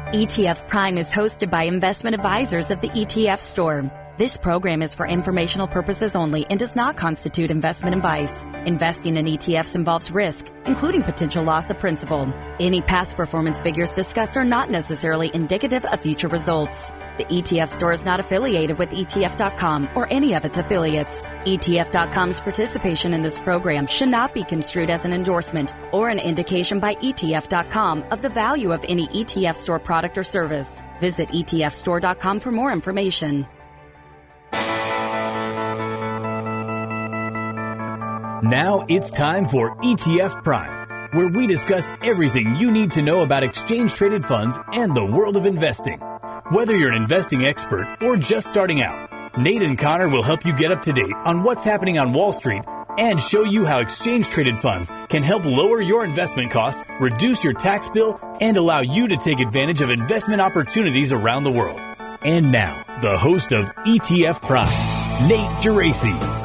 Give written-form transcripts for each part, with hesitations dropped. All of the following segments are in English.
ETF Prime is hosted by investment advisors of the ETF Store. This program is for informational purposes only and does not constitute investment advice. Investing in ETFs involves risk, including potential loss of principal. Any past performance figures discussed are not necessarily indicative of future results. The ETF Store is not affiliated with ETF.com or any of its affiliates. ETF.com's participation in this program should not be construed as an endorsement or an indication by ETF.com of the value of any ETF Store product or service. Visit ETFstore.com for more information. Now it's time for ETF Prime, where we discuss everything you need to know about exchange-traded funds and the world of investing. Whether you're an investing expert or just starting out, Nate and Connor will help you get up to date on what's happening on Wall Street and show you how exchange-traded funds can help lower your investment costs, reduce your tax bill, and allow you to take advantage of investment opportunities around the world. And now, the host of ETF Prime, Nate Geraci.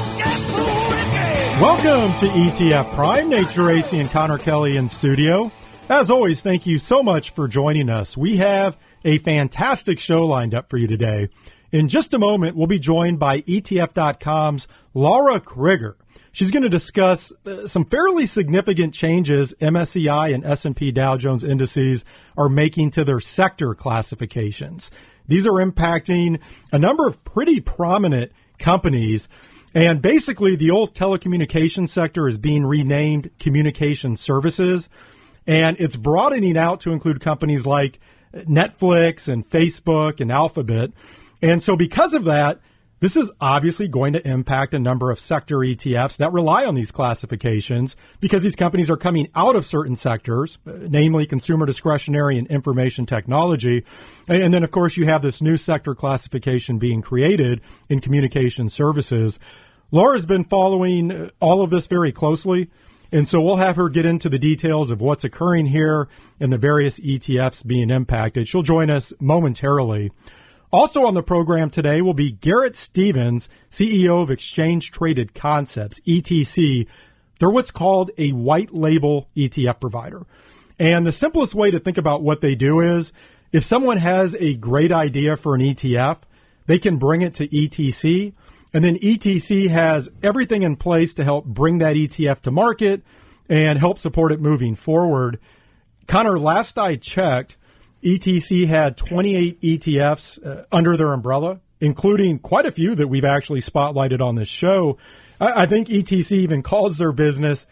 Welcome to ETF Prime. Nate Geraci and Connor Kelly in studio. As always, thank you so much for joining us. We have a fantastic show lined up for you today. In just a moment, we'll be joined by ETF.com's Laura Krigger. She's going to discuss some fairly significant changes MSCI and S&P Dow Jones indices are making to their sector classifications. These are impacting a number of pretty prominent companies. And basically, the old telecommunications sector is being renamed Communication Services, and it's broadening out to include companies like Netflix and Facebook and Alphabet. And so because of that, this is obviously going to impact a number of sector ETFs that rely on these classifications because these companies are coming out of certain sectors, namely consumer discretionary and information technology. And then, of course, you have this new sector classification being created in communication services. Laura's been following all of this very closely, and so we'll have her get into the details of what's occurring here and the various ETFs being impacted. She'll join us momentarily. Also on the program today will be Garrett Stevens, CEO of Exchange Traded Concepts, ETC. They're what's called a white label ETF provider. And the simplest way to think about what they do is if someone has a great idea for an ETF, they can bring it to ETC, and then ETC has everything in place to help bring that ETF to market and help support it moving forward. Connor, last I checked, ETC had 28 ETFs under their umbrella, including quite a few that we've actually spotlighted on this show. I think ETC even calls their business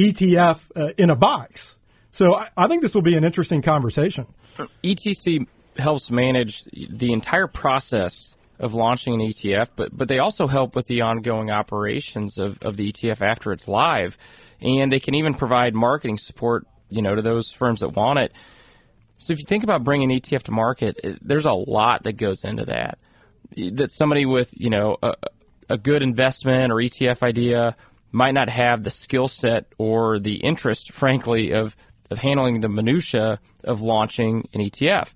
ETF in a box. So I think this will be an interesting conversation. ETC helps manage the entire process of launching an ETF, but they also help with the ongoing operations of the ETF after it's live. And they can even provide marketing support, to those firms that want it. So if you think about bringing an ETF to market, there's a lot that goes into that. That somebody with, a good investment or ETF idea might not have the skill set or the interest, frankly, of handling the minutia of launching an ETF.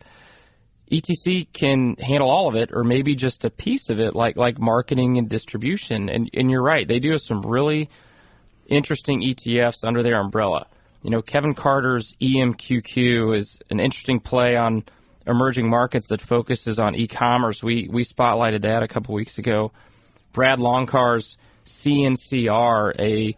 ETC can handle all of it, or maybe just a piece of it, like marketing and distribution. And you're right, they do have some really interesting ETFs under their umbrella. Kevin Carter's EMQQ is an interesting play on emerging markets that focuses on e-commerce. We spotlighted that a couple weeks ago. Brad Longcar's CNCR, a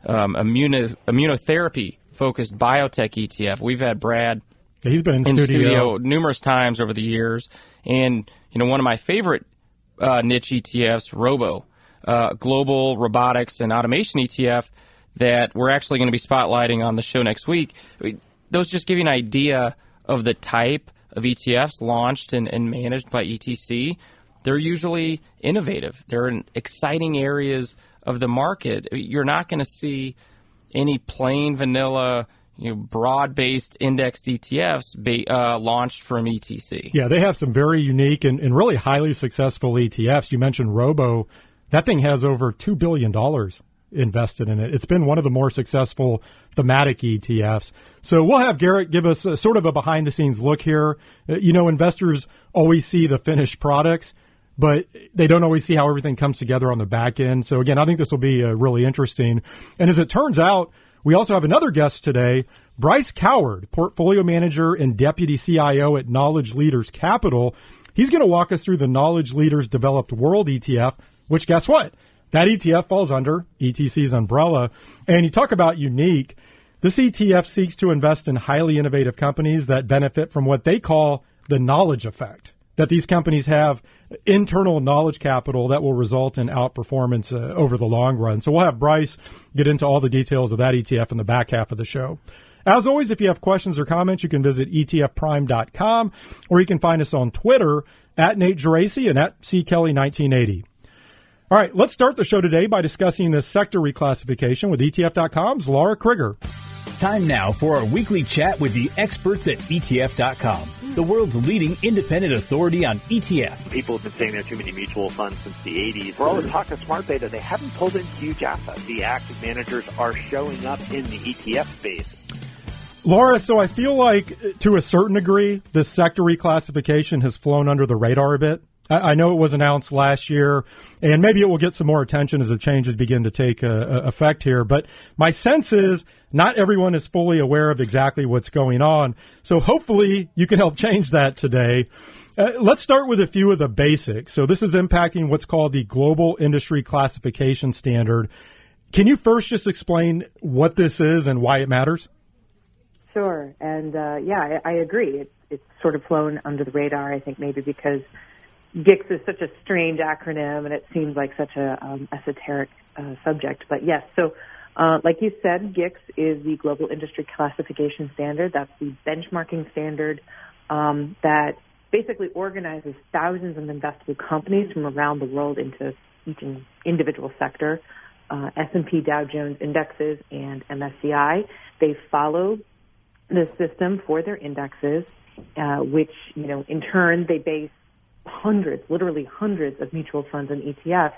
immunotherapy-focused biotech ETF. We've had Brad He's been in studio numerous times over the years. And, one of my favorite niche ETFs, Robo, Global Robotics and Automation ETF, that we're actually going to be spotlighting on the show next week. Those just give you an idea of the type of ETFs launched and managed by ETC. They're usually innovative. They're in exciting areas of the market. You're not going to see any plain vanilla, broad-based indexed ETFs launched from ETC. Yeah, they have some very unique and really highly successful ETFs. You mentioned Robo. That thing has over $2 billion invested in it. It's been one of the more successful thematic ETFs. So we'll have Garrett give us sort of a behind-the-scenes look here. Investors always see the finished products, but they don't always see how everything comes together on the back end. So, again, I think this will be really interesting. And as it turns out, we also have another guest today, Bryce Coward, portfolio manager and deputy CIO at Knowledge Leaders Capital. He's going to walk us through the Knowledge Leaders Developed World ETF, which, guess what? That ETF falls under ETC's umbrella. And you talk about unique. This ETF seeks to invest in highly innovative companies that benefit from what they call the knowledge effect, that these companies have internal knowledge capital that will result in outperformance over the long run. So we'll have Bryce get into all the details of that ETF in the back half of the show. As always, if you have questions or comments, you can visit etfprime.com, or you can find us on Twitter at Nate Geraci and at CKelly1980. All right, let's start the show today by discussing this sector reclassification with ETF.com's Laura Krigger. Time now for our weekly chat with the experts at ETF.com, the world's leading independent authority on ETFs. People have been saying there are too many mutual funds since the 80s. For all the talk of smart beta, they haven't pulled in huge assets. The active managers are showing up in the ETF space. Laura, so I feel like to a certain degree, this sector reclassification has flown under the radar a bit. I know it was announced last year, and maybe it will get some more attention as the changes begin to take effect here. But my sense is not everyone is fully aware of exactly what's going on. So hopefully you can help change that today. Let's start with a few of the basics. So this is impacting what's called the Global Industry Classification Standard. Can you first just explain what this is and why it matters? Sure. And, I agree. It's sort of flown under the radar, I think, maybe because GICS is such a strange acronym, and it seems like such a esoteric subject. But yes, so like you said, GICS is the Global Industry Classification Standard. That's the benchmarking standard that basically organizes thousands of investable companies from around the world into each individual sector. S&P Dow Jones indexes and MSCI, they follow the system for their indexes, which, in turn, they base literally hundreds of mutual funds and ETFs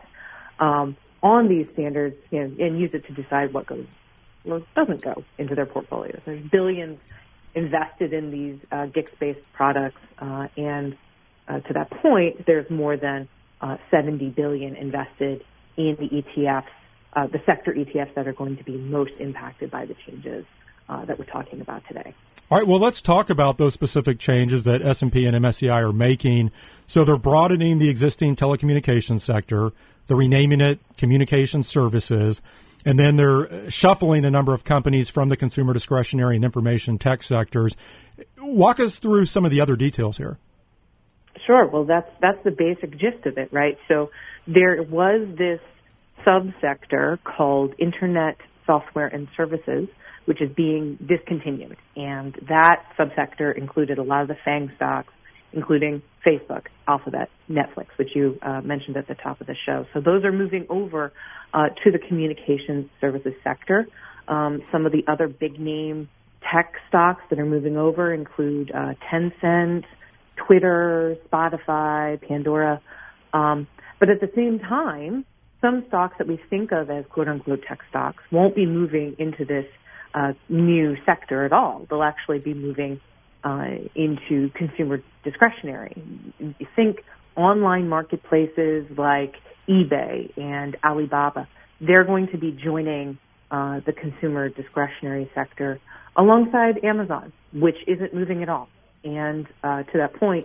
on these standards, and use it to decide what goes or doesn't go into their portfolios. There's billions invested in these GICS-based products, and to that point, there's more than $70 billion invested in the ETFs, the sector ETFs that are going to be most impacted by the changes that we're talking about today. All right, well, let's talk about those specific changes that S&P and MSCI are making. So they're broadening the existing telecommunications sector, they're renaming it Communication Services, and then they're shuffling a number of companies from the consumer discretionary and information tech sectors. Walk us through some of the other details here. Sure. Well, that's the basic gist of it, right? So there was this subsector called Internet Software and Services, which is being discontinued. And that subsector included a lot of the FANG stocks, including Facebook, Alphabet, Netflix, which you mentioned at the top of the show. So those are moving over to the communications services sector. Some of the other big name tech stocks that are moving over include Tencent, Twitter, Spotify, Pandora. But at the same time, some stocks that we think of as quote-unquote tech stocks won't be moving into this new sector at all. They'll actually be moving into consumer discretionary. You think online marketplaces like eBay and Alibaba, they're going to be joining the consumer discretionary sector alongside Amazon, which isn't moving at all. And to that point,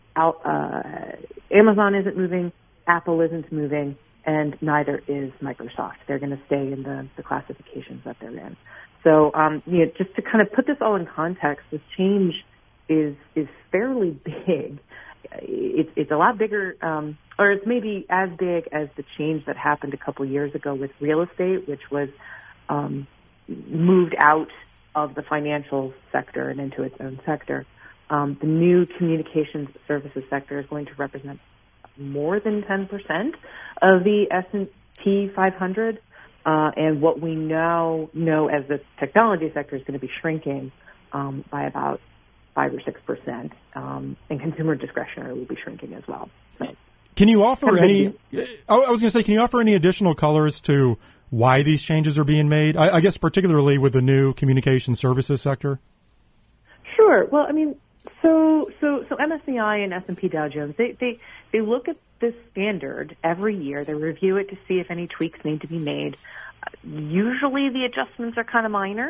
Amazon isn't moving, Apple isn't moving, and neither is Microsoft. They're going to stay in the classifications that they're in. So, just to kind of put this all in context, this change is fairly big. It's a lot bigger, or it's maybe as big as the change that happened a couple years ago with real estate, which was moved out of the financial sector and into its own sector. The new communications services sector is going to represent more than 10% of the S&P 500. And what we now know as the technology sector is going to be shrinking by about 5 or 6%, and consumer discretionary will be shrinking as well. So, can you offer any? I was going to say, can you offer any additional colors to why these changes are being made? I guess particularly with the new communication services sector. Sure. Well, I mean, so MSCI and S&P Dow Jones, they look at this standard every year. They review it to see if any tweaks need to be made. Usually the adjustments are kind of minor,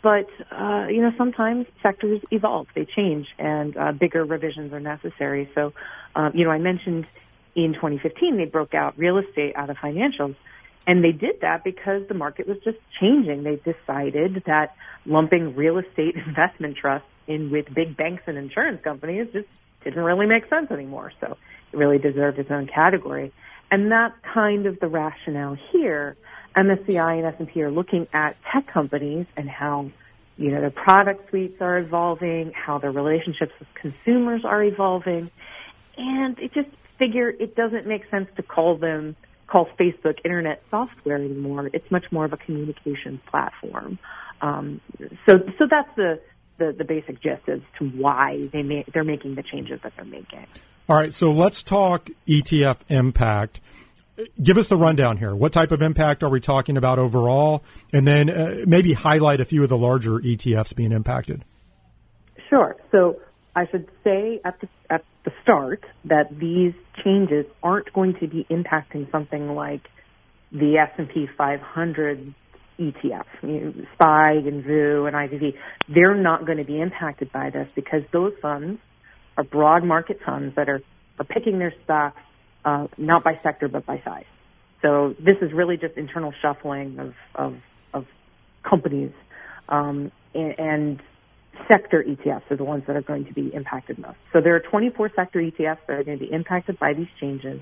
But, sometimes sectors evolve, they change, and bigger revisions are necessary. So, I mentioned in 2015 they broke out real estate out of financials, and they did that because the market was just changing. They decided that lumping real estate investment trusts in with big banks and insurance companies just didn't really make sense anymore. So it really deserved its own category. And that's kind of the rationale here. MSCI and S&P are looking at tech companies and how, their product suites are evolving, how their relationships with consumers are evolving. And it just figure it doesn't make sense to call Facebook internet software anymore. It's much more of a communications platform. So that's the basic gist as to why they're making the changes that they're making. All right, so let's talk ETF impact. Give us the rundown here. What type of impact are we talking about overall? And then maybe highlight a few of the larger ETFs being impacted. Sure. So I should say at the start that these changes aren't going to be impacting something like the S&P 500 ETF, SPY and VOO and IVV. They're not going to be impacted by this because those funds are broad market funds that are picking their stocks not by sector but by size. So this is really just internal shuffling of companies, and sector ETFs are the ones that are going to be impacted most. So there are 24 sector ETFs that are going to be impacted by these changes.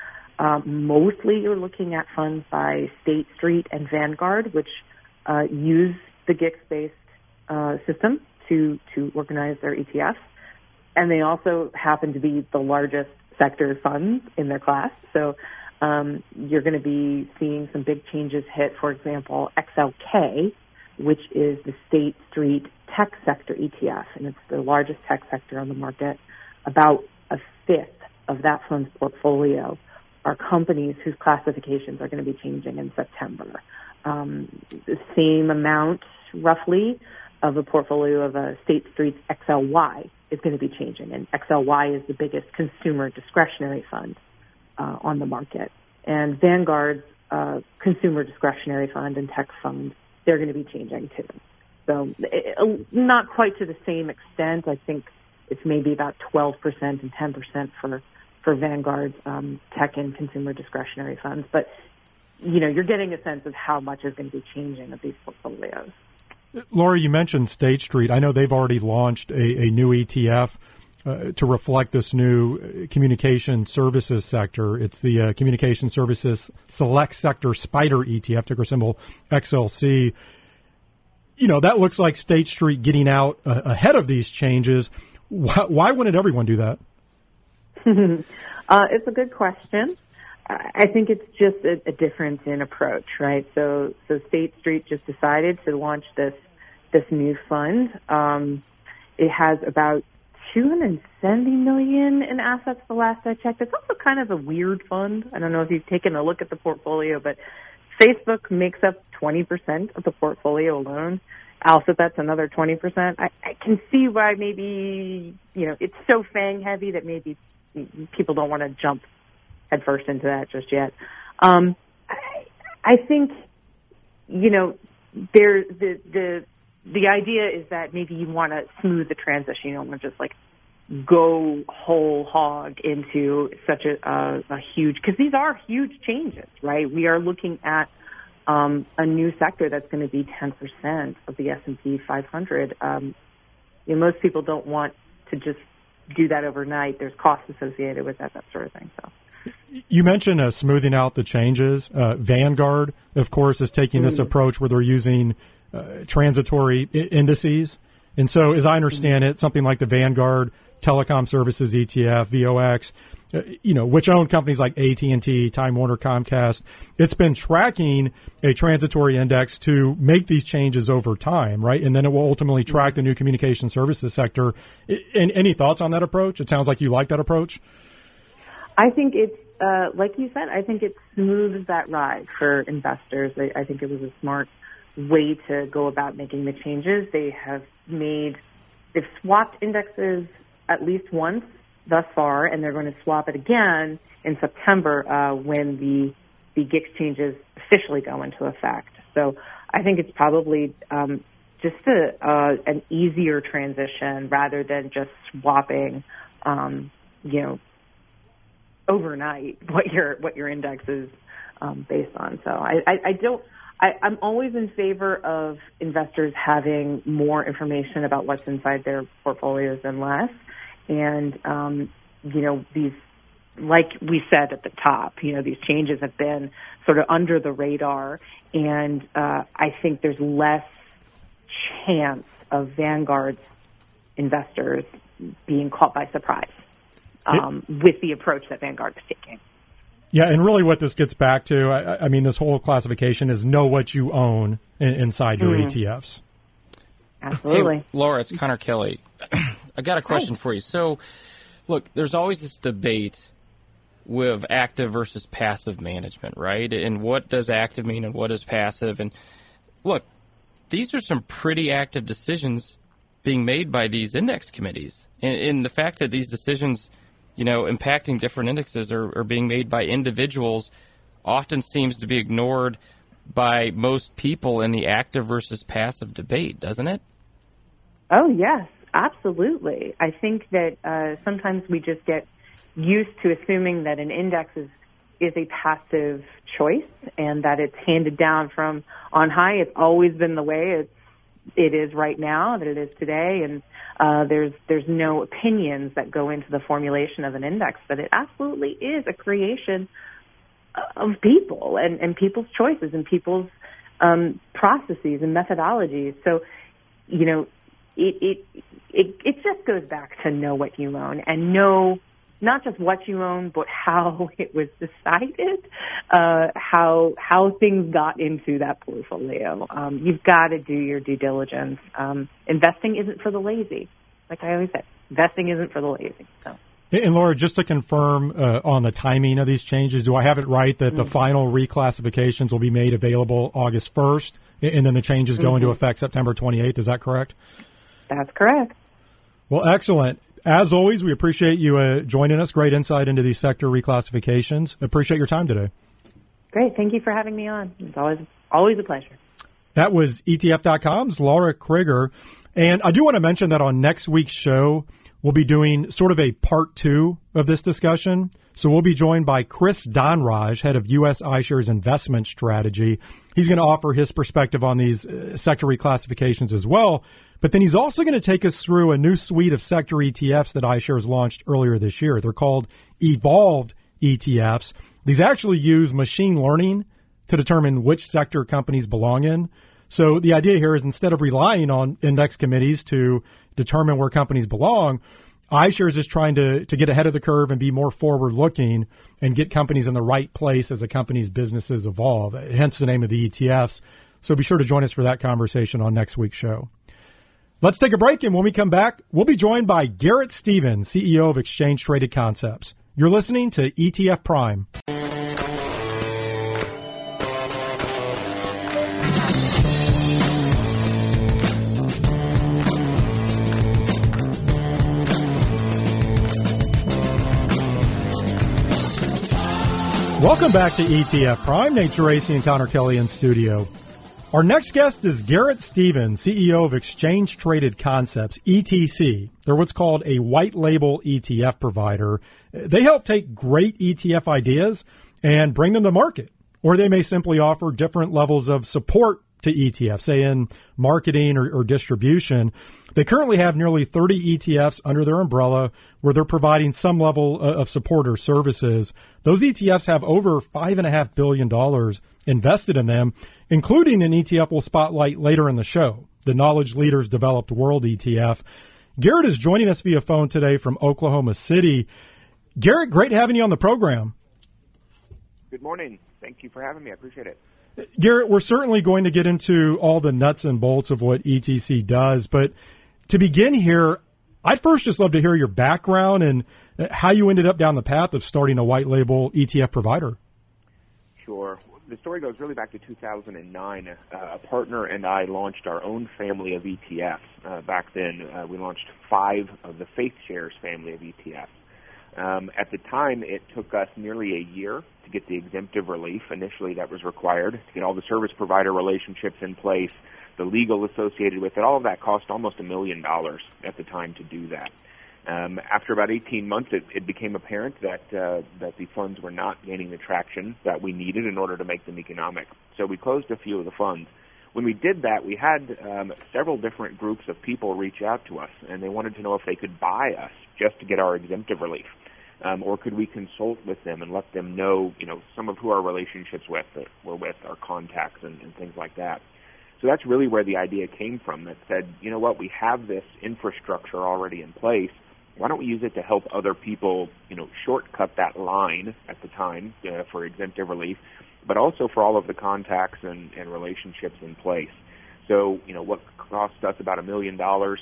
Mostly you're looking at funds by State Street and Vanguard, which use the GICS-based system to organize their ETFs. And they also happen to be the largest sector funds in their class. So you're going to be seeing some big changes hit. For example, XLK, which is the State Street Tech Sector ETF, and it's the largest tech sector on the market. About a fifth of that fund's portfolio are companies whose classifications are going to be changing in September. The same amount, roughly, of a portfolio of a State Street's XLY is going to be changing. And XLY is the biggest consumer discretionary fund on the market. And Vanguard's consumer discretionary fund and tech fund, they're going to be changing too. So not quite to the same extent. I think it's maybe about 12% and 10% for Vanguard's tech and consumer discretionary funds. But, you're getting a sense of how much is going to be changing of these portfolios. Laura, you mentioned State Street. I know they've already launched a new ETF to reflect this new communication services sector. It's the Communication Services Select Sector Spider ETF, ticker symbol XLC. That looks like State Street getting out ahead of these changes. Why wouldn't everyone do that? It's a good question. I think it's just a difference in approach, right? So State Street just decided to launch this new fund. It has about $270 million in assets the last I checked. It's also kind of a weird fund. I don't know if you've taken a look at the portfolio, but Facebook makes up 20% of the portfolio alone. Alphabet's another 20%. I can see why maybe, it's so FANG heavy that maybe people don't want to jump headfirst into that just yet. I think, there's the idea is that maybe you want to smooth the transition. You don't want to just go whole hog into such a huge, because these are huge changes, right? We are looking at a new sector that's going to be 10% of the S&P 500. Most people don't want to just do that overnight. There's costs associated with that sort of thing. So. You mentioned smoothing out the changes. Vanguard, of course, is taking this approach where they're using transitory indices. And so, as I understand it, something like the Vanguard Telecom Services ETF, VOX, which own companies like AT&T, Time Warner, Comcast, it's been tracking a transitory index to make these changes over time, right? And then it will ultimately track the new communication services sector. Any thoughts on that approach? It sounds like you like that approach. I think it's, like you said, I think it smooths that ride for investors. I think it was a smart way to go about making the changes. They've swapped indexes at least once thus far, and they're going to swap it again in September when the GICS changes officially go into effect. So I think it's probably just an easier transition rather than just swapping, overnight what your index is based on. So I'm always in favor of investors having more information about what's inside their portfolios than less. And, these, like we said at the top, these changes have been sort of under the radar. And I think there's less chance of Vanguard's investors being caught by surprise with the approach that Vanguard is taking. Yeah, and really what this gets back to, I mean, this whole classification is know what you own inside your ETFs. Absolutely. Hey, Laura, it's Connor Kelly. I got a question for you. So, look, there's always this debate with active versus passive management, right? And what does active mean and what is passive? And look, these are some pretty active decisions being made by these index committees. And the fact that these decisions, impacting different indexes are being made by individuals often seems to be ignored by most people in the active versus passive debate, doesn't it? Oh, yes, absolutely. I think that sometimes we just get used to assuming that an index is a passive choice and that it's handed down from on high. It's always been the way it is right now, that it is today, and there's no opinions that go into the formulation of an index, but it absolutely is a creation of people and people's choices and people's processes and methodologies. So, it just goes back to know what you own and know not just what you own, but how it was decided, how things got into that portfolio. You've got to do your due diligence. Investing isn't for the lazy. Like I always say, investing isn't for the lazy. So. And Laura, just to confirm on the timing of these changes, do I have it right that the final reclassifications will be made available August 1st, and then the changes go into effect September 28th? Is that correct? That's correct. Well, excellent. As always, we appreciate you joining us. Great insight into these sector reclassifications. Appreciate your time today. Great. Thank you for having me on. It's always a pleasure. That was ETF.com's Laura Krieger. And I do want to mention that on next week's show, we'll be doing sort of a part 2 of this discussion. So we'll be joined by Chris Donraj, head of U.S. iShares investment strategy. He's going to offer his perspective on these sector reclassifications as well. But then he's also going to take us through a new suite of sector ETFs that iShares launched earlier this year. They're called Evolved ETFs. These actually use machine learning to determine which sector companies belong in. So the idea here is instead of relying on index committees to determine where companies belong, iShares is trying to get ahead of the curve and be more forward-looking and get companies in the right place as a company's businesses evolve, hence the name of the ETFs. So be sure to join us for that conversation on next week's show. Let's take a break, and when we come back, we'll be joined by Garrett Stevens, CEO of Exchange Traded Concepts. You're listening to ETF Prime. Welcome back to ETF Prime. Nate Geraci and Connor Kelly in studio. Our next guest is Garrett Stevens, CEO of Exchange Traded Concepts, ETC. They're what's called a white label ETF provider. They help take great ETF ideas and bring them to market, or they may simply offer different levels of support to ETFs, say in marketing or distribution. They currently have nearly 30 ETFs under their umbrella where they're providing some level of support or services. Those ETFs have over $5.5 billion invested in them, including an ETF we'll spotlight later in the show, the Knowledge Leaders Developed World ETF. Garrett is joining us via phone today from Oklahoma City. Garrett, great having you on the program. Good morning. Thank you for having me. I appreciate it. Garrett, we're certainly going to get into all the nuts and bolts of what ETC does, but to begin here, I'd first just love to hear your background and how you ended up down the path of starting a white label ETF provider. Sure. The story goes really back to 2009. A partner and I launched our own family of ETFs. Back then, we launched 5 of the FaithShares family of ETFs. At the time, it took us nearly a year to get the exemptive relief initially that was required, to get all the service provider relationships in place, the legal associated with it, all of that cost almost $1 million at the time to do that. After about 18 months, it became apparent that the funds were not gaining the traction that we needed in order to make them economic. So we closed a few of the funds. When we did that, we had several different groups of people reach out to us, and they wanted to know if they could buy us just to get our exemptive relief, or could we consult with them and let them know, some of who our relationships were with, our contacts and things like that. So that's really where the idea came from, that said, we have this infrastructure already in place. Why don't we use it to help other people, shortcut that line at the time for exemptive relief, but also for all of the contacts and relationships in place. So, what cost us about $1 million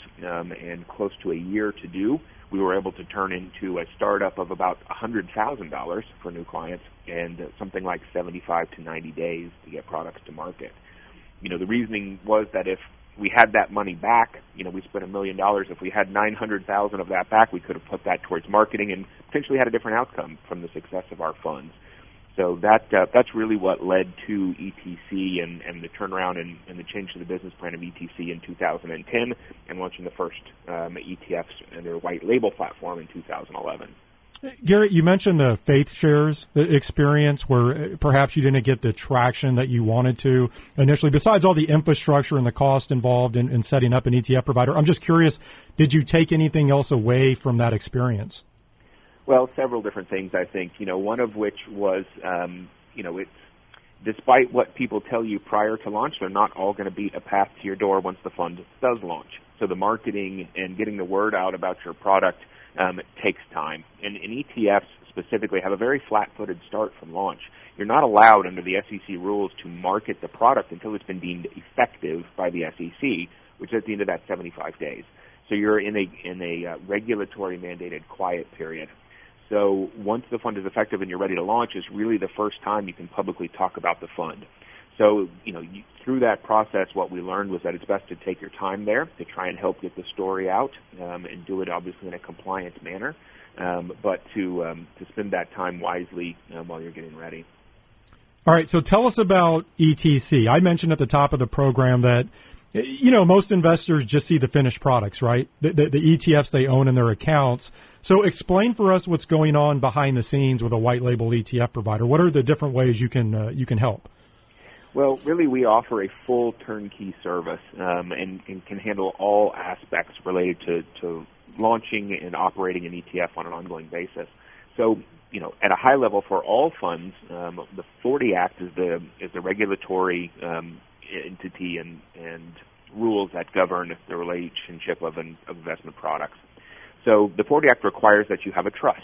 and close to a year to do, we were able to turn into a startup of about $100,000 for new clients and something like 75 to 90 days to get products to market. The reasoning was that if we had that money back, we spent $1 million. If we had 900,000 of that back, we could have put that towards marketing and potentially had a different outcome from the success of our funds. So that's really what led to ETC and the turnaround and the change to the business plan of ETC in 2010 and launching the first ETFs under a white label platform in 2011. Garrett, you mentioned the Faith Shares experience where perhaps you didn't get the traction that you wanted to initially, besides all the infrastructure and the cost involved in setting up an ETF provider. I'm just curious, did you take anything else away from that experience? Well, several different things, I think. One of which was, it's despite what people tell you prior to launch, they're not all going to beat a path to your door once the fund does launch. So the marketing and getting the word out about your product takes time. And ETFs specifically have a very flat-footed start from launch. You're not allowed under the SEC rules to market the product until it's been deemed effective by the SEC, which is at the end of that 75 days. So you're in a regulatory mandated quiet period. So once the fund is effective and you're ready to launch is really the first time you can publicly talk about the fund. So, through that process, what we learned was that it's best to take your time there to try and help get the story out and do it obviously in a compliant manner, but to spend that time wisely while you're getting ready. All right, so tell us about ETC. I mentioned at the top of the program that, most investors just see the finished products, right? The ETFs they own in their accounts. So explain for us what's going on behind the scenes with a white label ETF provider. What are the different ways you can help? Well, really, we offer a full turnkey service and can handle all aspects related to launching and operating an ETF on an ongoing basis. So, at a high level for all funds, the 40 Act is the regulatory entity and rules that govern the relationship of investment products. So the 40 Act requires that you have a trust.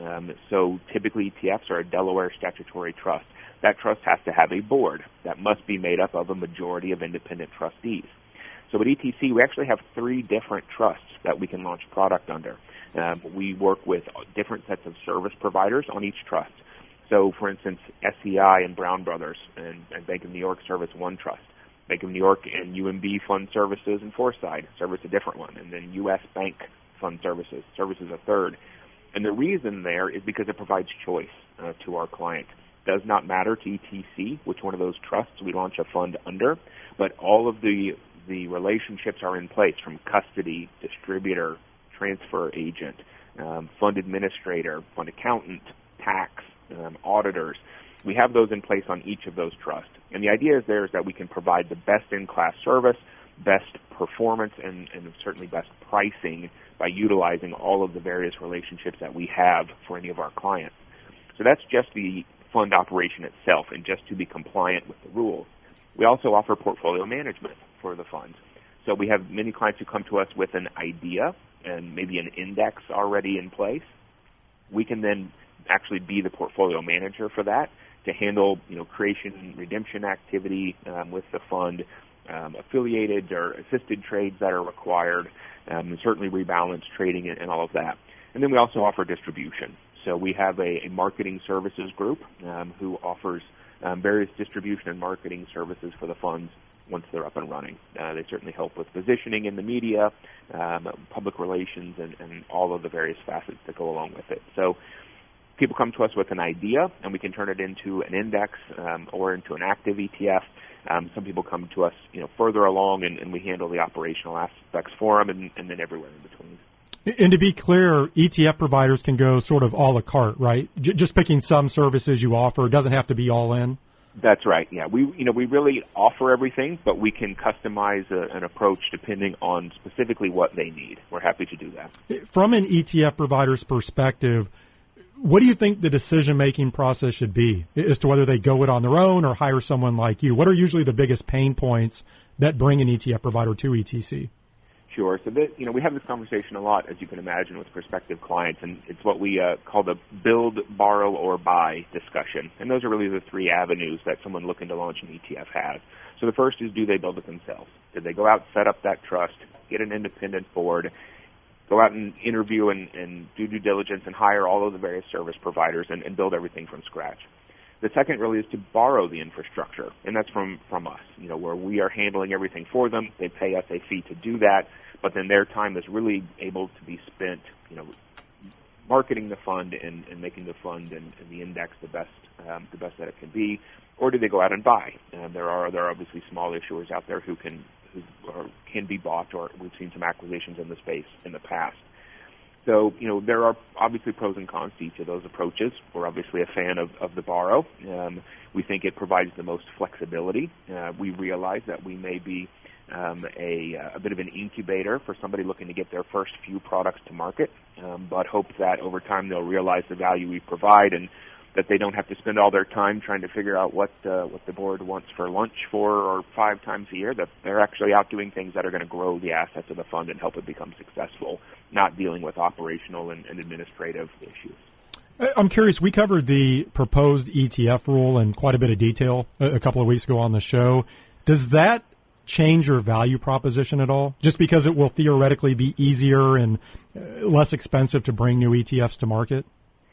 So typically ETFs are a Delaware statutory trust. That trust has to have a board that must be made up of a majority of independent trustees. So at ETC, we actually have 3 different trusts that we can launch product under. We work with different sets of service providers on each trust. So, for instance, SEI and Brown Brothers and Bank of New York service one trust. Bank of New York and UMB Fund Services and Foreside service a different one. And then U.S. Bank Fund Services services a third. And the reason there is because it provides choice to our client. It does not matter to ETC which one of those trusts we launch a fund under, but all of the relationships are in place from custody, distributor, transfer agent, fund administrator, fund accountant, tax, auditors. We have those in place on each of those trusts. And the idea is that we can provide the best-in-class service, best performance, and certainly best pricing by utilizing all of the various relationships that we have for any of our clients. So that's just the fund operation itself and just to be compliant with the rules. We also offer portfolio management for the funds. So we have many clients who come to us with an idea and maybe an index already in place. We can then actually be the portfolio manager for that to handle, creation and redemption activity with the fund, affiliated or assisted trades that are required, and certainly rebalance trading and all of that. And then we also offer distribution. So we have a marketing services group who offers various distribution and marketing services for the funds once they're up and running. They certainly help with positioning in the media, public relations, and all of the various facets that go along with it. So people come to us with an idea, and we can turn it into an index or into an active ETF. Some people come to us, further along, and we handle the operational aspects for them, and then everywhere in between. And to be clear, ETF providers can go sort of a la carte, right? Just picking some services you offer. It doesn't have to be all in. That's right. Yeah, we really offer everything, but we can customize an approach depending on specifically what they need. We're happy to do that. From an ETF provider's perspective, what do you think the decision-making process should be as to whether they go it on their own or hire someone like you? What are usually the biggest pain points that bring an ETF provider to ETC? Sure. So we have this conversation a lot, as you can imagine, with prospective clients, and it's what we call the build, borrow, or buy discussion. And those are really the three avenues that someone looking to launch an ETF has. So the first is, do they build it themselves? Did they go out, set up that trust, get an independent board, go out and interview and do due diligence and hire all of the various service providers and build everything from scratch? The second really is to borrow the infrastructure, and that's from us, where we are handling everything for them. They pay us a fee to do that, but then their time is really able to be spent, marketing the fund and making the fund and the index the best that it can be. Or do they go out and buy? There are obviously small issuers out there who can be bought, or we've seen some acquisitions in the space in the past. So, there are obviously pros and cons to each of those approaches. We're obviously a fan of the borrow. We think it provides the most flexibility. We realize that we may be a bit of an incubator for somebody looking to get their first few products to market, but hope that over time they'll realize the value we provide and that they don't have to spend all their time trying to figure out what the board wants for lunch 4 or 5 times a year, that they're actually out doing things that are going to grow the assets of the fund and help it become successful, not dealing with operational and administrative issues. I'm curious, we covered the proposed ETF rule in quite a bit of detail a couple of weeks ago on the show. Does that change your value proposition at all? Just because it will theoretically be easier and less expensive to bring new ETFs to market?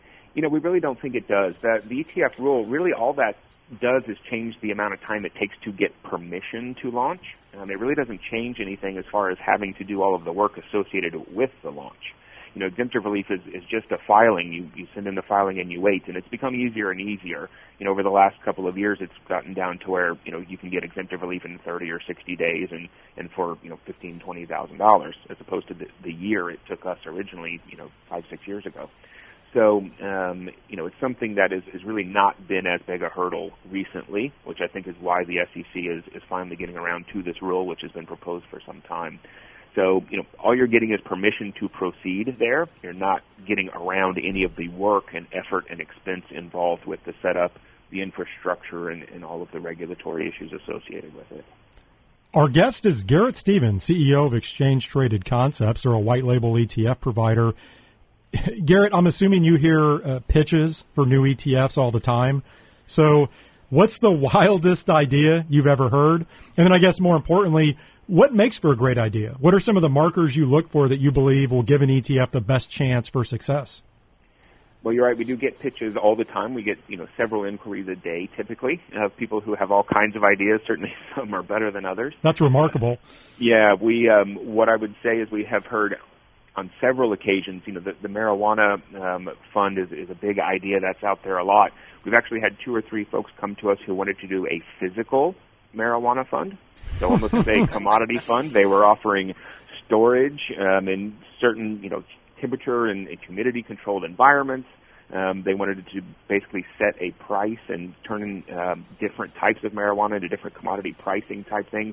We really don't think it does. The ETF rule, really all that does is change the amount of time it takes to get permission to launch. It really doesn't change anything as far as having to do all of the work associated with the launch. Exemptive relief is just a filing. You send in the filing and you wait, and it's become easier and easier. Over the last couple of years, it's gotten down to where, you can get exemptive relief in 30 or 60 days and for, $15,000, $20,000, as opposed to the year it took us originally, 5-6 years ago. So, it's something that has really not been as big a hurdle recently, which I think is why the SEC is finally getting around to this rule, which has been proposed for some time. So, all you're getting is permission to proceed there. You're not getting around any of the work and effort and expense involved with the setup, the infrastructure, and all of the regulatory issues associated with it. Our guest is Garrett Stevens, CEO of Exchange Traded Concepts, or a white label ETF provider. Garrett, I'm assuming you hear pitches for new ETFs all the time. So what's the wildest idea you've ever heard? And then I guess more importantly, what makes for a great idea? What are some of the markers you look for that you believe will give an ETF the best chance for success? Well, you're right. We do get pitches all the time. We get, several inquiries a day typically of people who have all kinds of ideas. Certainly some are better than others. That's remarkable. Yeah, what I would say is we have heard on several occasions, the marijuana fund is a big idea that's out there a lot. We've actually had 2 or 3 folks come to us who wanted to do a physical marijuana fund, so almost as a commodity fund. They were offering storage in certain, temperature and humidity controlled environments. They wanted to basically set a price and turn different types of marijuana into different commodity pricing type things.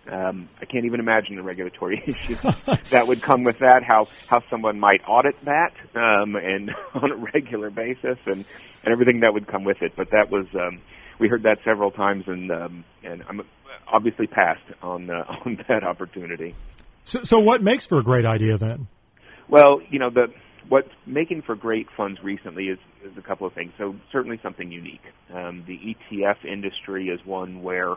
I can't even imagine the regulatory issues that would come with that, how someone might audit that and on a regular basis and everything that would come with it. But that was we heard that several times, and I'm obviously passed on that opportunity. So what makes for a great idea then? Well, what's making for great funds recently is a couple of things. So certainly something unique. The ETF industry is one where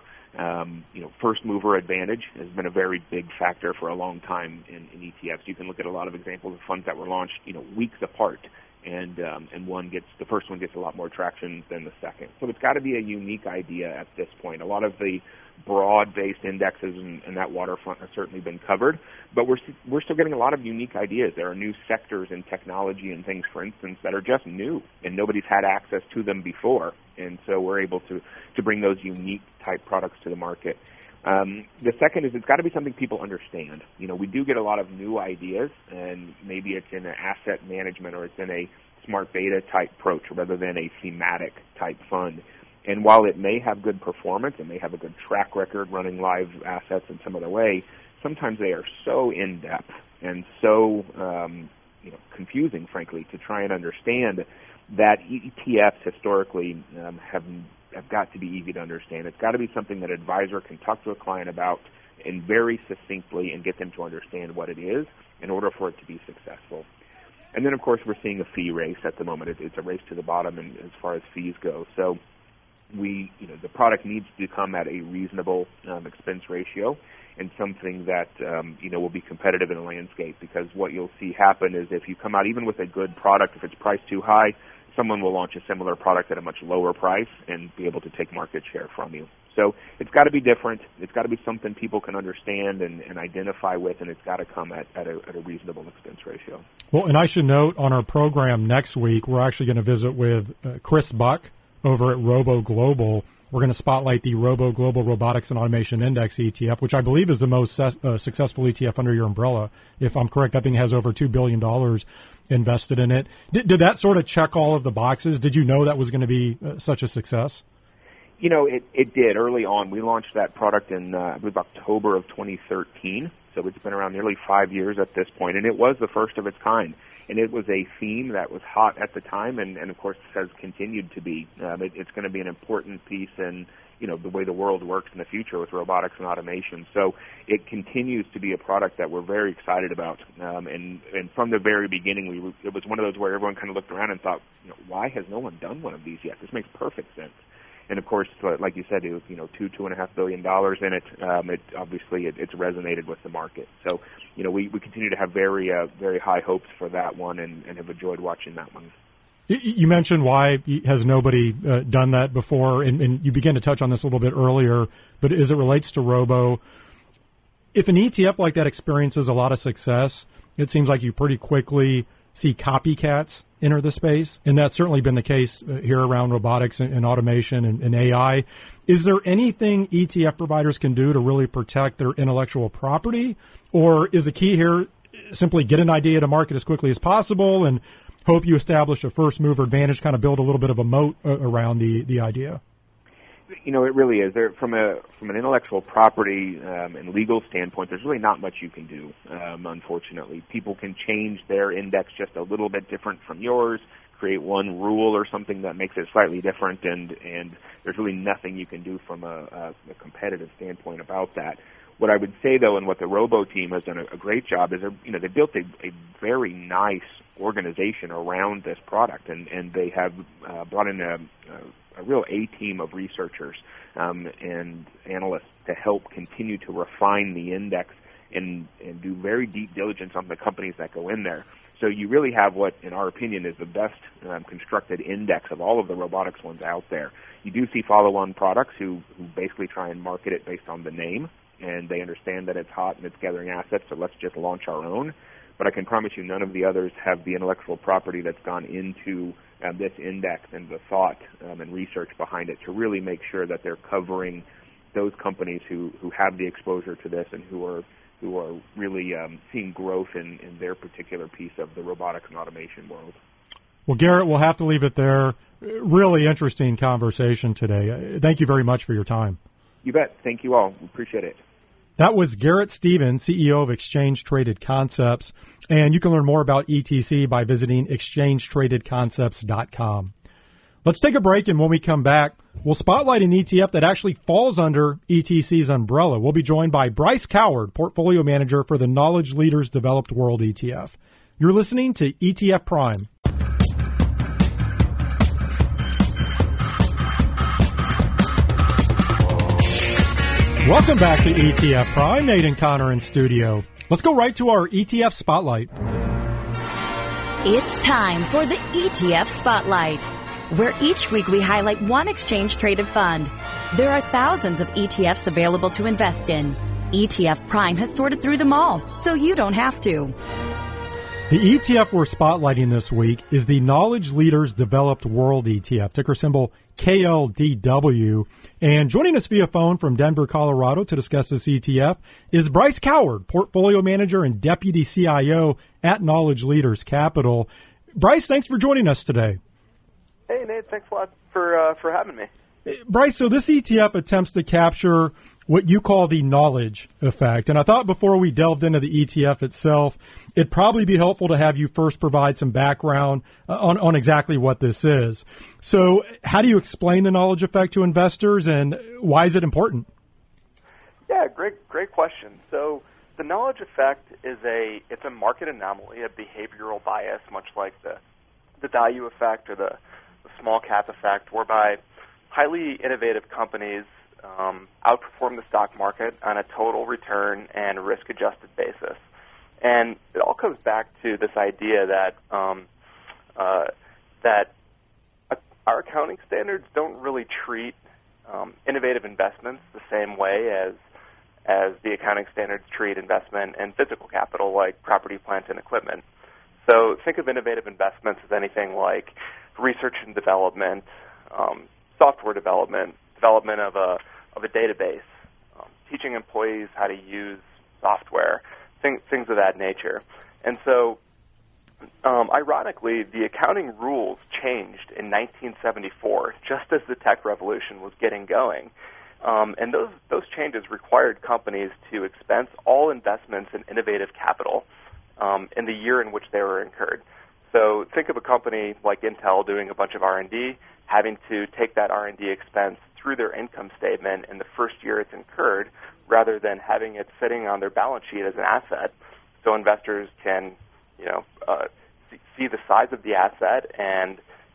first mover advantage has been a very big factor for a long time in ETFs. You can look at a lot of examples of funds that were launched, weeks apart. and the first one gets a lot more traction than the second. So it's got to be a unique idea at this point. A lot of the broad-based indexes and that waterfront have certainly been covered, but we're still getting a lot of unique ideas. There are new sectors in technology and things, for instance, that are just new, and nobody's had access to them before, and so we're able to bring those unique type products to the market. The second is it's got to be something people understand. We do get a lot of new ideas, and maybe it's in an asset management or it's in a smart beta type approach rather than a thematic type fund. And while it may have good performance, it may have a good track record running live assets in some other way, sometimes they are so in-depth and so confusing, frankly, to try and understand that ETFs historically have got to be easy to understand. It's got to be something that an advisor can talk to a client about and very succinctly and get them to understand what it is in order for it to be successful. And then, of course, we're seeing a fee race at the moment. It's a race to the bottom as far as fees go. So the product needs to come at a reasonable expense ratio and something that, will be competitive in the landscape, because what you'll see happen is if you come out even with a good product, if it's priced too high, someone will launch a similar product at a much lower price and be able to take market share from you. So it's got to be different. It's got to be something people can understand and identify with, and it's got to come at a reasonable expense ratio. Well, and I should note on our program next week, we're actually going to visit with Chris Buck over at Robo Global. We're going to spotlight the Robo Global Robotics and Automation Index ETF, which I believe is the most successful ETF under your umbrella. If I'm correct, that thing has over $2 billion invested in it. Did that sort of check all of the boxes? Did you know that was going to be such a success? It did early on. We launched that product in, I believe, October of 2013. So it's been around nearly 5 years at this point, and it was the first of its kind. And it was a theme that was hot at the time, and of course has continued to be. It's going to be an important piece in the way the world works in the future with robotics and automation. So it continues to be a product that we're very excited about. And from the very beginning, it was one of those where everyone kind of looked around and thought, why has no one done one of these yet? This makes perfect sense. And of course, like you said, it was $2.5 billion in it. It's resonated with the market. So we continue to have very very high hopes for that one, and have enjoyed watching that one. You mentioned why has nobody done that before, and you began to touch on this a little bit earlier. But as it relates to Robo, if an ETF like that experiences a lot of success, it seems like you pretty quickly see copycats enter the space, and that's certainly been the case here around robotics and automation and AI. Is there anything ETF providers can do to really protect their intellectual property, or is the key here simply get an idea to market as quickly as possible and hope you establish a first-mover advantage, kind of build a little bit of a moat around the idea? It really is. From an intellectual property and legal standpoint, there's really not much you can do, unfortunately. People can change their index just a little bit different from yours, create one rule or something that makes it slightly different, and there's really nothing you can do from a competitive standpoint about that. What I would say, though, and what the Robo team has done a great job is, they built a very nice organization around this product, and they have brought in a real A-team of researchers and analysts to help continue to refine the index and do very deep diligence on the companies that go in there. So you really have what, in our opinion, is the best constructed index of all of the robotics ones out there. You do see follow-on products who basically try and market it based on the name, and they understand that it's hot and it's gathering assets, so let's just launch our own. But I can promise you none of the others have the intellectual property that's gone into this index and the thought and research behind it to really make sure that they're covering those companies who have the exposure to this and who are really seeing growth in their particular piece of the robotics and automation world. Well, Garrett, we'll have to leave it there. Really interesting conversation today. Thank you very much for your time. You bet. Thank you all. Appreciate it. That was Garrett Stevens, CEO of Exchange Traded Concepts, and you can learn more about ETC by visiting exchangetradedconcepts.com. Let's take a break, and when we come back, we'll spotlight an ETF that actually falls under ETC's umbrella. We'll be joined by Bryce Coward, Portfolio Manager for the Knowledge Leaders Developed World ETF. You're listening to ETF Prime. Welcome back to ETF Prime. Nate and Connor in studio. Let's go right to our ETF Spotlight. It's time for the ETF Spotlight, where each week we highlight one exchange-traded fund. There are thousands of ETFs available to invest in. ETF Prime has sorted through them all, so you don't have to. The ETF we're spotlighting this week is the Knowledge Leaders Developed World ETF, ticker symbol KLDW. And joining us via phone from Denver, Colorado to discuss this ETF is Bryce Coward, Portfolio Manager and Deputy CIO at Knowledge Leaders Capital. Bryce, thanks for joining us today. Hey, Nate, thanks a lot for having me. Bryce, so this ETF attempts to capture what you call the knowledge effect. And I thought before we delved into the ETF itself, it'd probably be helpful to have you first provide some background on exactly what this is. So how do you explain the knowledge effect to investors, and why is it important? Yeah, great question. So the knowledge effect is it's a market anomaly, a behavioral bias, much like the value effect or the small cap effect, whereby highly innovative companies outperform the stock market on a total return and risk-adjusted basis. And it all comes back to this idea that our accounting standards don't really treat innovative investments the same way as the accounting standards treat investment in physical capital, like property, plant, and equipment. So think of innovative investments as anything like research and development, software development of a database, teaching employees how to use software, things of that nature. And so, ironically, the accounting rules changed in 1974, just as the tech revolution was getting going. And those changes required companies to expense all investments in innovative capital in the year in which they were incurred. So think of a company like Intel doing a bunch of R&D, having to take that R&D expense through their income statement in the first year it's incurred, rather than having it sitting on their balance sheet as an asset, so investors can, see the size of the asset and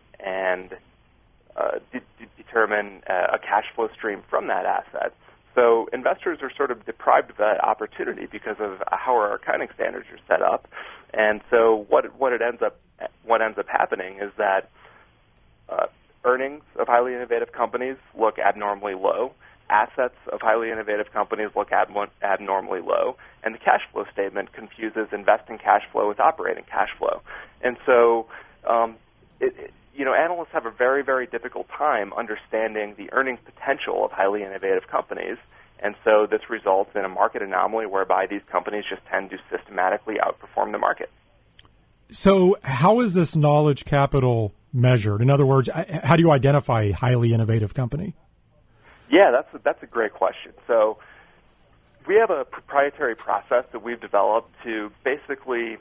determine a cash flow stream from that asset. So investors are sort of deprived of that opportunity because of how our accounting standards are set up. And so what ends up happening is that earnings of highly innovative companies look abnormally low, assets of highly innovative companies look abnormally low, and the cash flow statement confuses investing cash flow with operating cash flow. And so analysts have a very, very difficult time understanding the earnings potential of highly innovative companies. And so this results in a market anomaly whereby these companies just tend to systematically outperform the market. So how is this knowledge capital measured? In other words, how do you identify a highly innovative company? Yeah, that's a great question. So we have a proprietary process that we've developed to basically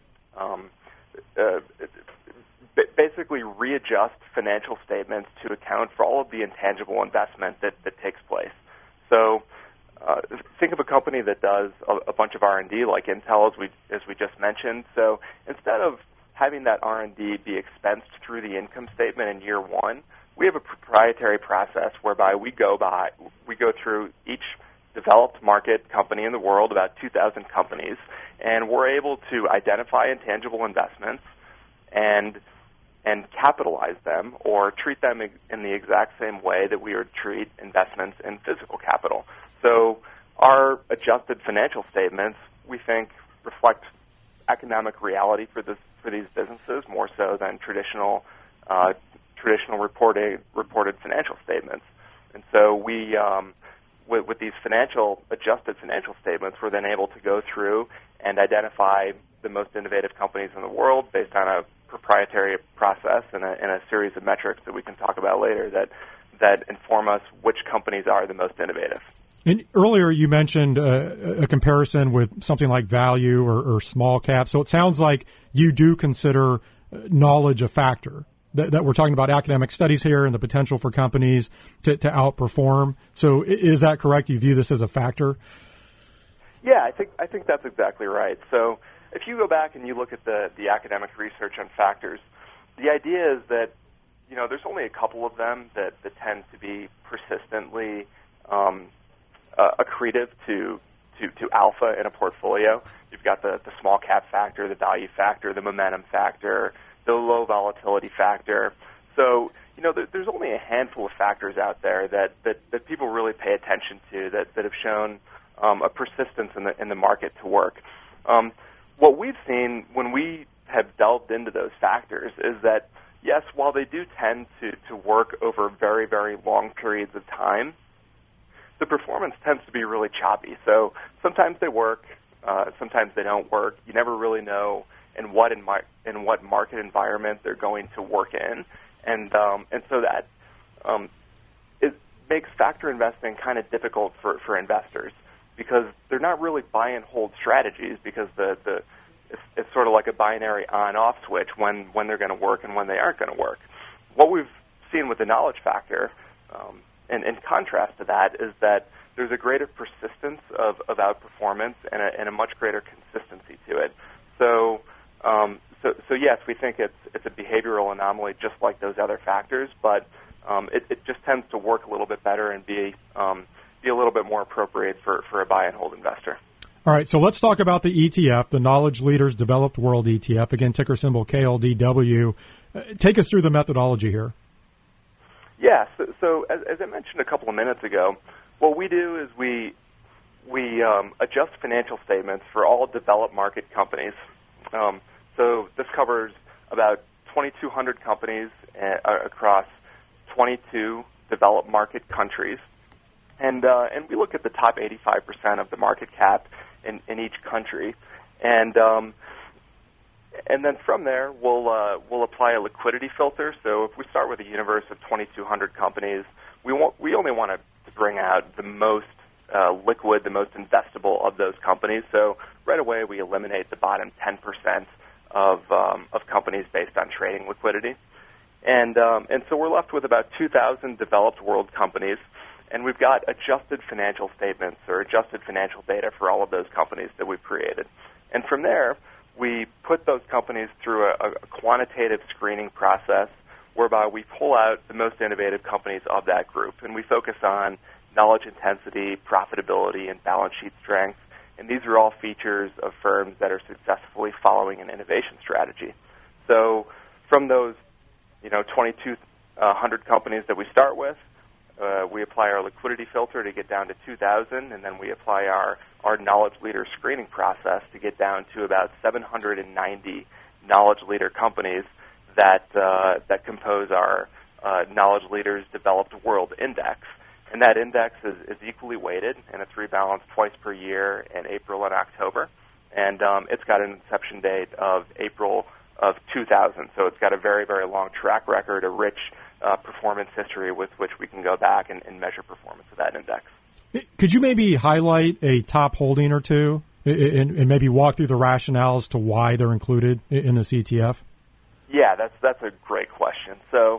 readjust financial statements to account for all of the intangible investment that takes place. So think of a company that does a bunch of R&D like Intel, as we just mentioned. So instead of having that R&D be expensed through the income statement in year one, we have a proprietary process whereby we go through each developed market company in the world, about 2,000 companies, and we're able to identify intangible investments and capitalize them or treat them in the exact same way that we would treat investments in physical capital. So our adjusted financial statements, we think, reflect economic reality for these businesses more so than traditional reported financial statements. And so we, with these adjusted financial statements, we're then able to go through and identify the most innovative companies in the world based on a proprietary process and a series of metrics that we can talk about later that inform us which companies are the most innovative. And earlier you mentioned a comparison with something like value or small cap. So it sounds like you do consider knowledge a factor, that we're talking about academic studies here and the potential for companies to outperform. So is that correct? You view this as a factor? Yeah, I think that's exactly right. So if you go back and you look at the academic research on factors, the idea is that there's only a couple of them that tend to be persistently accretive to to alpha in a portfolio. You've got the small cap factor, the value factor, the momentum factor, the low volatility factor. So, there's only a handful of factors out there that people really pay attention to that have shown a persistence in the market to work. What we've seen when we have delved into those factors is that, yes, while they do tend to work over very, very long periods of time, the performance tends to be really choppy. So sometimes they work, sometimes they don't work. You never really know in what market environment they're going to work in, and so that it makes factor investing kind of difficult for investors because they're not really buy and hold strategies because it's sort of like a binary on-off switch when they're going to work and when they aren't going to work. What we've seen with the knowledge factor, and in contrast to that, is that there's a greater persistence of outperformance and a much greater consistency to it. So yes, we think it's a behavioral anomaly just like those other factors, but it just tends to work a little bit better and be a little bit more appropriate for a buy and hold investor. All right, so let's talk about the ETF, the Knowledge Leaders Developed World ETF. Again, ticker symbol KLDW. Take us through the methodology here. Yeah, so as I mentioned a couple of minutes ago, what we do is we adjust financial statements for all developed market companies. So this covers about 2,200 companies across 22 developed market countries, and we look at the top 85% of the market cap in each country, and then from there we'll apply a liquidity filter. So if we start with a universe of 2,200 companies, we only want to bring out the most liquid, the most investable of those companies. So right away we eliminate the bottom 10% of companies based on trading liquidity, and so we're left with about 2,000 developed world companies. And we've got adjusted financial statements or adjusted financial data for all of those companies that we've created. And from there, we put those companies through a quantitative screening process whereby we pull out the most innovative companies of that group. And we focus on knowledge intensity, profitability, and balance sheet strength. And these are all features of firms that are successfully following an innovation strategy. So from those 2,200 companies that we start with, we apply our liquidity filter to get down to 2,000, and then we apply our knowledge leader screening process to get down to about 790 knowledge leader companies that compose our Knowledge Leaders Developed World Index. And that index is equally weighted, and it's rebalanced twice per year in April and October. And it's got an inception date of April of 2000, so it's got a very, very long track record, a rich performance history with which we can go back and measure performance of that index. Could you maybe highlight a top holding or two and maybe walk through the rationales to why they're included in this ETF? Yeah, that's a great question. So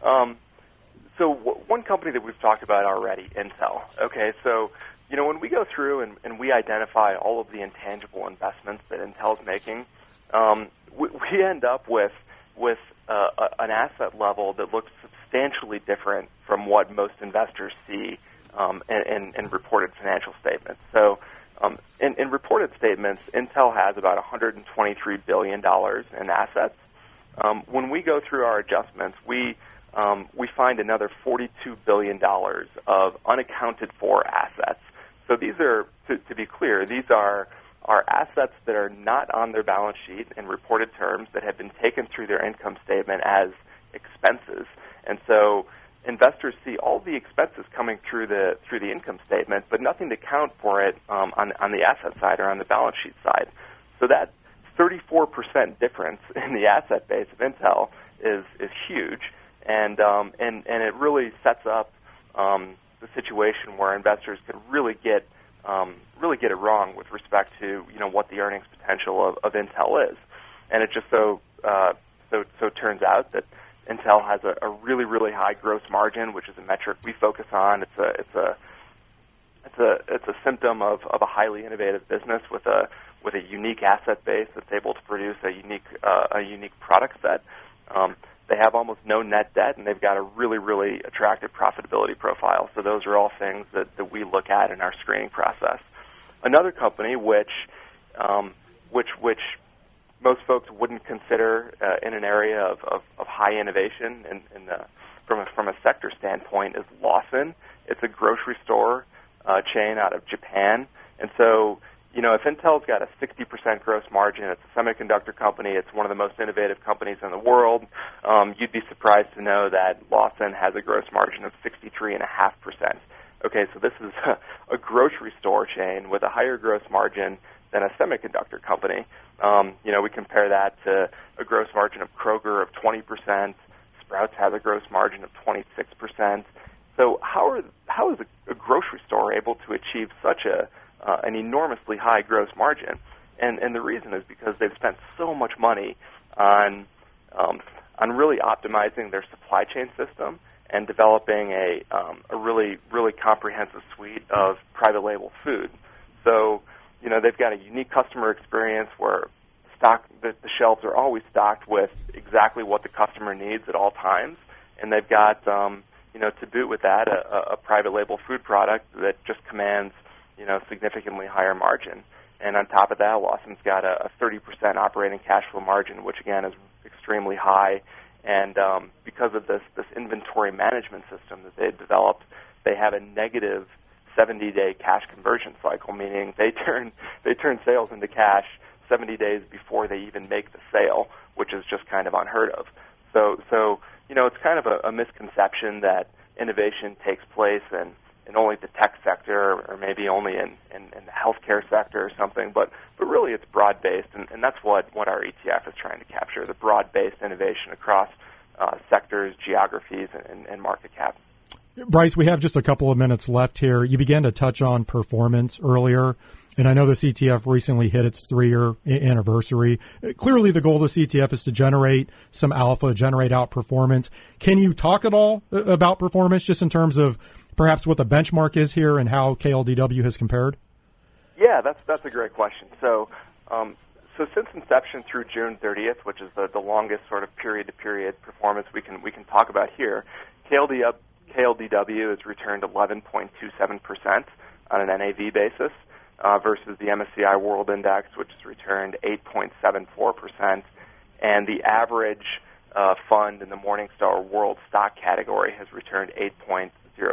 one company that we've talked about already, Intel. Okay, so when we go through and we identify all of the intangible investments that Intel's making, we end up with an asset level that looks substantially different from what most investors see in reported financial statements. So in reported statements, Intel has about $123 billion in assets. When we go through our adjustments, we find another $42 billion of unaccounted for assets. So these are, to be clear, these are assets that are not on their balance sheet in reported terms that have been taken through their income statement as expenses. And so investors see all the expenses coming through the income statement, but nothing to count for it on the asset side or on the balance sheet side. So that 34% difference in the asset base of Intel is huge, and it really sets up the situation where investors could really get it wrong with respect to what the earnings potential of Intel is. And it just so turns out that Intel has a really, really high gross margin, which is a metric we focus on. It's a symptom of a highly innovative business with a unique asset base that's able to produce a unique product set. They have almost no net debt, and they've got a really, really attractive profitability profile. So those are all things that we look at in our screening process. another company which most folks wouldn't consider in an area of high innovation from a sector standpoint is Lawson. It's a grocery store chain out of Japan. And so, if Intel's got a 60% gross margin, it's a semiconductor company, it's one of the most innovative companies in the world, you'd be surprised to know that Lawson has a gross margin of 63.5%. Okay, so this is a grocery store chain with a higher gross margin than a semiconductor company. We compare that to a gross margin of Kroger of 20%. Sprouts has a gross margin of 26%. So how is a grocery store able to achieve such an enormously high gross margin? And the reason is because they've spent so much money on really optimizing their supply chain system and developing a really, really comprehensive suite of private label food. So, they've got a unique customer experience where the shelves are always stocked with exactly what the customer needs at all times, and they've got, to boot with that, a private label food product that just commands, significantly higher margin. And on top of that, Lawson's got a 30% operating cash flow margin, which again is extremely high. And because of this inventory management system that they've developed, they have a negative 70-day cash conversion cycle, meaning they turn sales into cash 70 days before they even make the sale, which is just kind of unheard of. So it's kind of a misconception that innovation takes place in only the tech sector or maybe only in the healthcare sector or something, but really it's broad-based, and that's what our ETF is trying to capture, the broad-based innovation across sectors, geographies, and market cap. Bryce, we have just a couple of minutes left here. You began to touch on performance earlier, and I know this ETF recently hit its 3-year anniversary. Clearly, the goal of this ETF is to generate some alpha, generate outperformance. Can you talk at all about performance, just in terms of perhaps what the benchmark is here and how KLDW has compared? Yeah, that's a great question. So since inception through June 30th, which is the longest sort of period-to-period performance we can talk about here, KLDW has returned 11.27% on an NAV basis versus the MSCI World Index, which has returned 8.74%, and the average fund in the Morningstar World Stock category has returned 8.06%.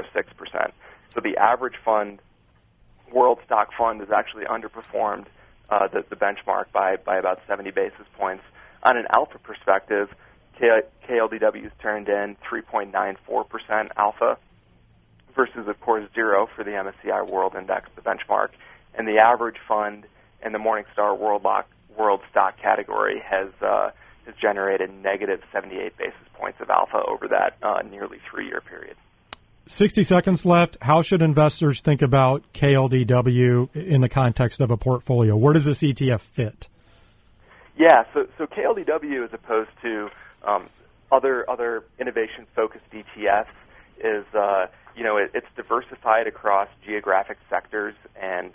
So the average World Stock Fund has actually underperformed the benchmark by about 70 basis points. On an alpha perspective, KLDW has turned in 3.94% alpha versus, of course, 0 for the MSCI World Index, the benchmark. And the average fund in the Morningstar World Stock category has generated negative 78 basis points of alpha over that nearly 3-year period. 60 seconds left. How should investors think about KLDW in the context of a portfolio? Where does this ETF fit? Yeah, so KLDW, as opposed to other innovation-focused ETFs, is it's diversified across geographic sectors and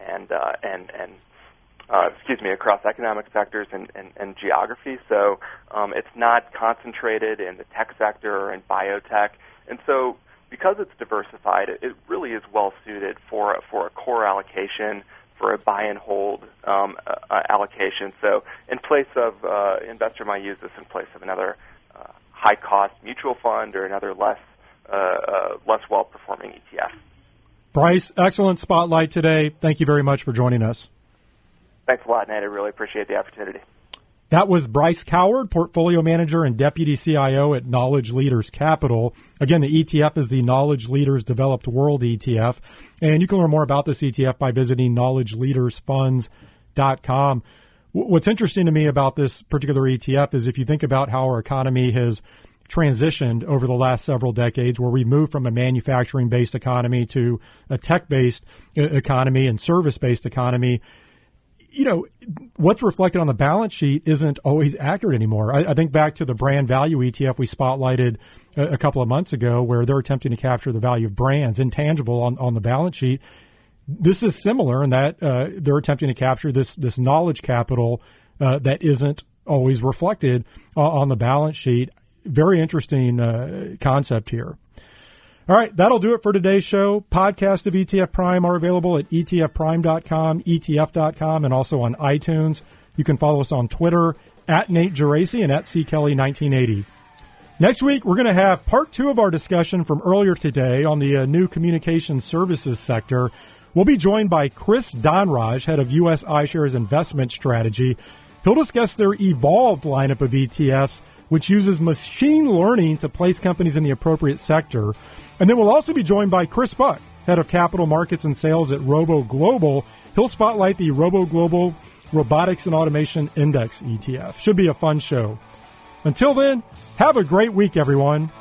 across economic sectors and geography. So it's not concentrated in the tech sector or in biotech, and so because it's diversified, it really is well suited for a core allocation, for a buy and hold allocation. So in place of investor might use this in place of another high cost mutual fund or another less well performing ETF. Bryce, excellent spotlight today. Thank you very much for joining us. Thanks a lot, Nate. I really appreciate the opportunity. That was Bryce Coward, Portfolio Manager and Deputy CIO at Knowledge Leaders Capital. Again, the ETF is the Knowledge Leaders Developed World ETF. And you can learn more about this ETF by visiting knowledgeleadersfunds.com. What's interesting to me about this particular ETF is if you think about how our economy has transitioned over the last several decades, where we've moved from a manufacturing-based economy to a tech-based economy and service-based economy, what's reflected on the balance sheet isn't always accurate anymore. I think back to the brand value ETF we spotlighted a couple of months ago, where they're attempting to capture the value of brands, intangible, on the balance sheet. This is similar in that they're attempting to capture this knowledge capital that isn't always reflected on the balance sheet. Very interesting concept here. All right, that'll do it for today's show. Podcasts of ETF Prime are available at etfprime.com, etf.com, and also on iTunes. You can follow us on Twitter at Nate Geraci and at CKelly1980. Next week, we're going to have part 2 of our discussion from earlier today on the new communication services sector. We'll be joined by Chris Donraj, head of U.S. iShares Investment Strategy. He'll discuss their evolved lineup of ETFs, which uses machine learning to place companies in the appropriate sector. And then we'll also be joined by Chris Buck, head of capital markets and sales at Robo Global. He'll spotlight the Robo Global Robotics and Automation Index ETF. Should be a fun show. Until then, have a great week, everyone.